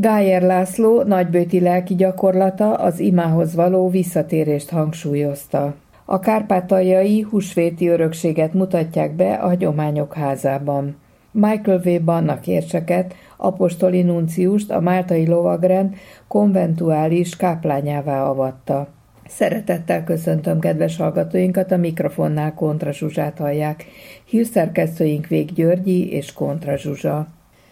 Gájer László nagybőti lelki gyakorlata az imához való visszatérést hangsúlyozta. A kárpátaljai húsvéti örökséget mutatják be a Hagyományok Házában. Michael W. Bannak érseket, apostoli nunciust a máltai lovagrend konventuális káplányává avatta. Szeretettel köszöntöm kedves hallgatóinkat, a mikrofonnál Kontra Zsuzsát hallják. Hírszerkesztőink Vég Györgyi és Kontra Zsuzsa.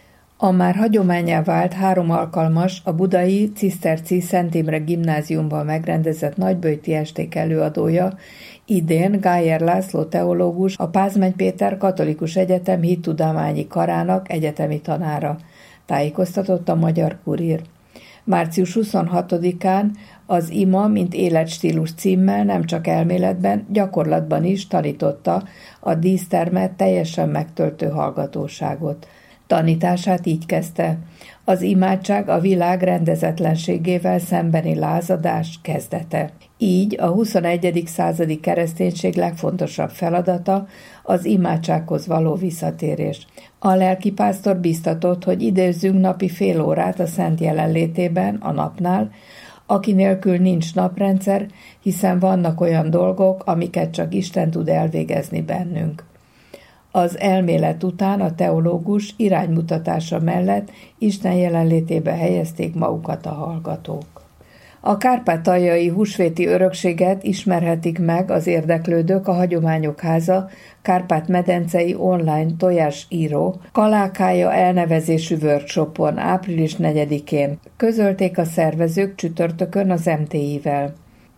A már hagyománnyá vált 3 alkalmas a budai Ciszterci Szent Imre gimnáziumban megrendezett nagybőti esték előadója, idén Gájer László teológus, a Pázmány Péter Katolikus Egyetem hittudományi karának egyetemi tanára, tájékoztatott a Magyar Kurír. Március 26-án az Ima, mint életstílus címmel nem csak elméletben, gyakorlatban is tanította a dísztermet teljesen megtöltő hallgatóságot. Tanítását így kezdte: az imádság a világ rendezetlenségével szembeni lázadás kezdete. Így a 21. századi kereszténység legfontosabb feladata az imádsághoz való visszatérés. A lelkipásztor biztatott, hogy időzzünk napi fél órát a Szent jelenlétében, a napnál, aki nélkül nincs naprendszer, hiszen vannak olyan dolgok, amiket csak Isten tud elvégezni bennünk. Az elmélet után a teológus iránymutatása mellett Isten jelenlétébe helyezték magukat a hallgatók. A kárpátaljai húsvéti örökséget ismerhetik meg az érdeklődők a Hagyományok Háza Kárpát-medencei online tojásíró Kalákája elnevezésű workshopon április 4-én. Közölték a szervezők csütörtökön az MTI-vel.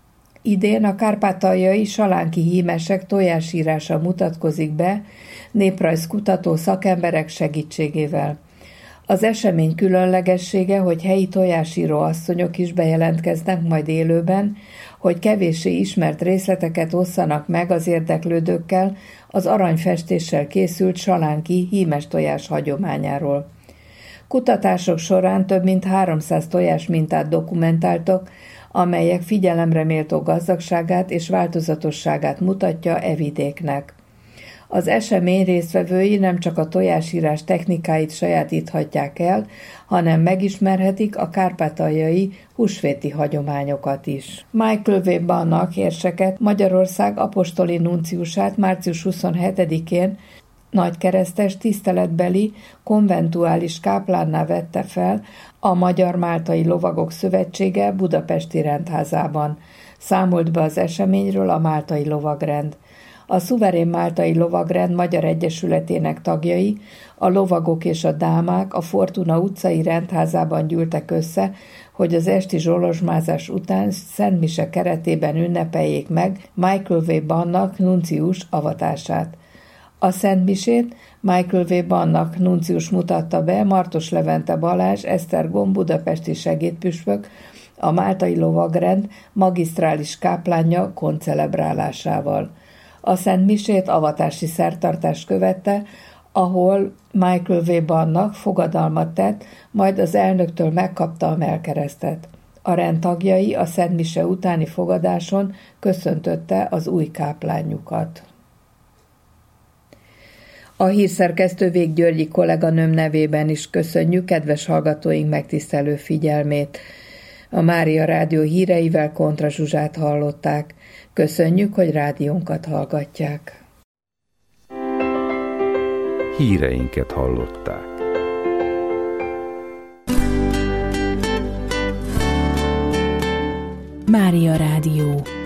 Idén a kárpátaljai salánki hímesek tojásírása mutatkozik be néprajzkutató szakemberek segítségével. Az esemény különlegessége, hogy helyi tojásíró asszonyok is bejelentkeznek majd élőben, hogy kevéssé ismert részleteket osszanak meg az érdeklődőkkel az aranyfestéssel készült salánki hímes tojás hagyományáról. Kutatások során több mint 300 tojás mintát dokumentáltak, amelyek figyelemre méltó gazdagságát és változatosságát mutatja e vidéknek. Az esemény résztvevői nem csak a tojásírás technikáit sajátíthatják el, hanem megismerhetik a kárpátaljai húsvéti hagyományokat is. Michael W. Bannak érseket, Magyarország apostoli nunciusát március 27-én nagykeresztes tiszteletbeli konventuális káplánná vette fel a Magyar Máltai Lovagok Szövetsége budapesti rendházában. Számolt be az eseményről a Máltai Lovagrend. A Szuverén Máltai Lovagrend Magyar Egyesületének tagjai, a lovagok és a dámák a Fortuna utcai rendházában gyűltek össze, hogy az esti zsolozsmázás után szentmise keretében ünnepeljék meg Michael W. Bannak nuncius avatását. A szentmisét Michael W. Bannak nuncius mutatta be Martos Levente Balázs Esztergom budapesti segédpüspök a Máltai Lovagrend magisztrális káplánja koncelebrálásával. A szentmisét avatási szertartás követte, ahol Michael W. Bannak fogadalmat tett, majd az elnöktől megkapta a mellkeresztet. A rend tagjai a szentmise utáni fogadáson köszöntötte az új káplánjukat. A hírszerkesztő Vég Györgyi kolléganőm nevében is köszönjük kedves hallgatóink megtisztelő figyelmét. A Mária Rádió híreivel Kontra Zsuzsát hallották. Köszönjük, hogy rádiónkat hallgatják. Híreinket hallották. Mária Rádió.